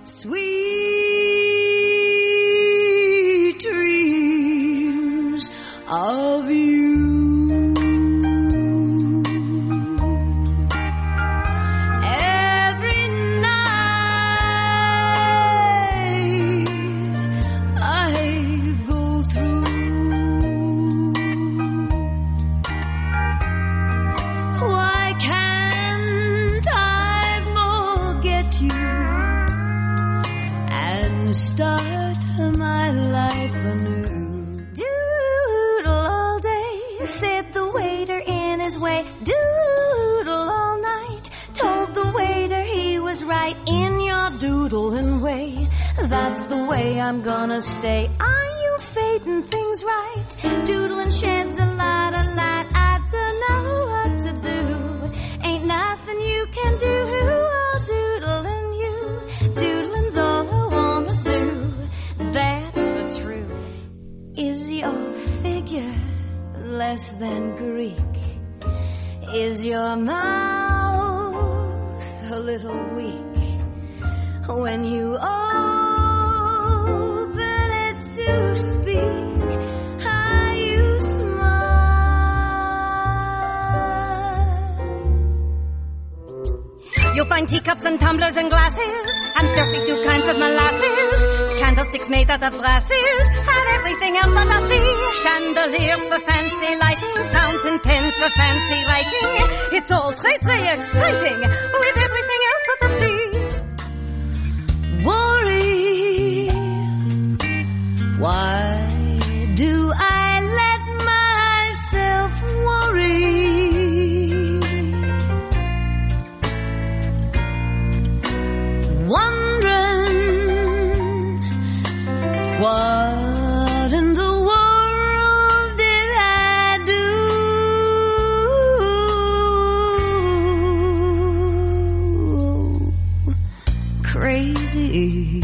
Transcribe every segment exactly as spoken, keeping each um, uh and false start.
sweet dreams of you. Every night I go through, why can't I forget you and start my life anew? Doodle all day, said the waiter in his way. Doodle all night, told the waiter he was right in your doodling way. That's the way I'm gonna stay. Are you fading things right? Doodling sheds a lot of light. I don't know what to do. Ain't nothing you can do. I'll doodle and you. Doodling's all I wanna do. That's for true. Is your figure less than Greek? Is your mouth a little weak when you open it to speak? How you smile. You'll find teacups and tumblers and glasses and thirty-two kinds of molasses, candlesticks made out of brasses, and everything else but a flea. Chandeliers for fancy lighting, fountain pens for fancy writing. It's all très très exciting with everything else but the flea. Worry, why do I let myself worry? Wondering what in the world did I do? Crazy.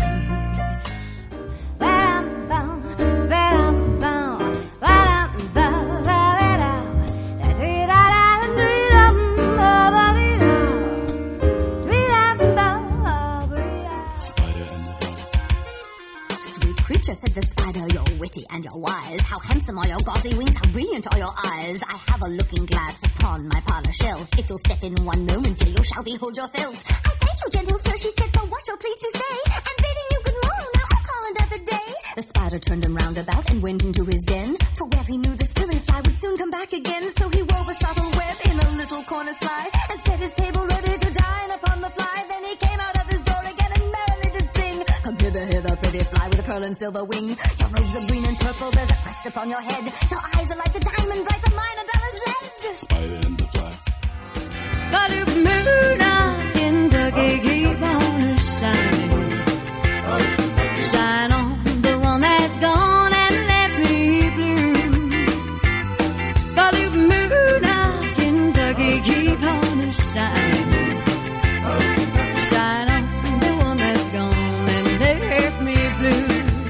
Said the spider, you're witty and you're wise. How handsome are your gauzy wings, how brilliant are your eyes. I have a looking glass upon my parlor shelf. If you'll step in one moment, dear, you shall behold yourself. I thank you, gentle sir, she said, for what you're pleased to say. And bidding you good morrow, now I'll call another day. The spider turned him round about and went into his den, for well he knew the silly fly would soon come back again. So he wove a subtle web in a little corner sly, and set his table ready to dine upon the fly. Then he came out of his door again and merrily did sing. Come hither, hither, pretty fly with a pearl and silver wing. Your robes are green and purple, there's a crest upon your head. Your eyes are like the diamond bright, but mine are dull as lead. Spider and the fly. But if moon up in Kentucky, keep on shining. Shine on the one that's gone and left me blue. But if moon up in Kentucky, keep on shining. Shine on the one that's gone and left me blue.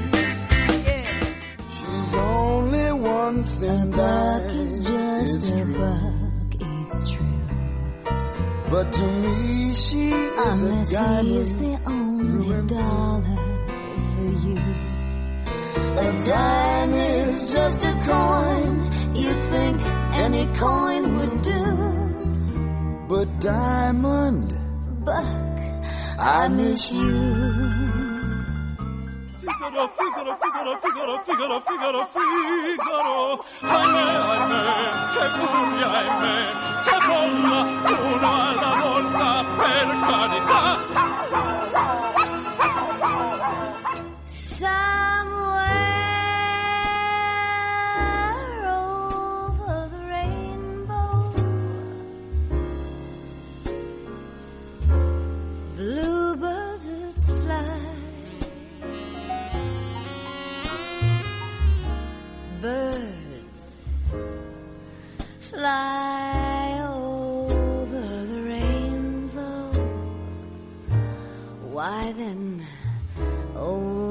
A buck is just a buck, it's true. But to me she is unless a diamond. He is the only dollar for you. A dime is just a coin. You'd think any coin would do. But diamond, buck, I miss you. Figaro, Figaro, Figaro, Figaro, Figaro, Figaro, Figaro. Ahimè, ahimè, che furia, ahimè, che bolla, una alla volta, per carità. Somewhere over the rainbow, bluebirds fly. Birds fly over the rainbow. Why then, oh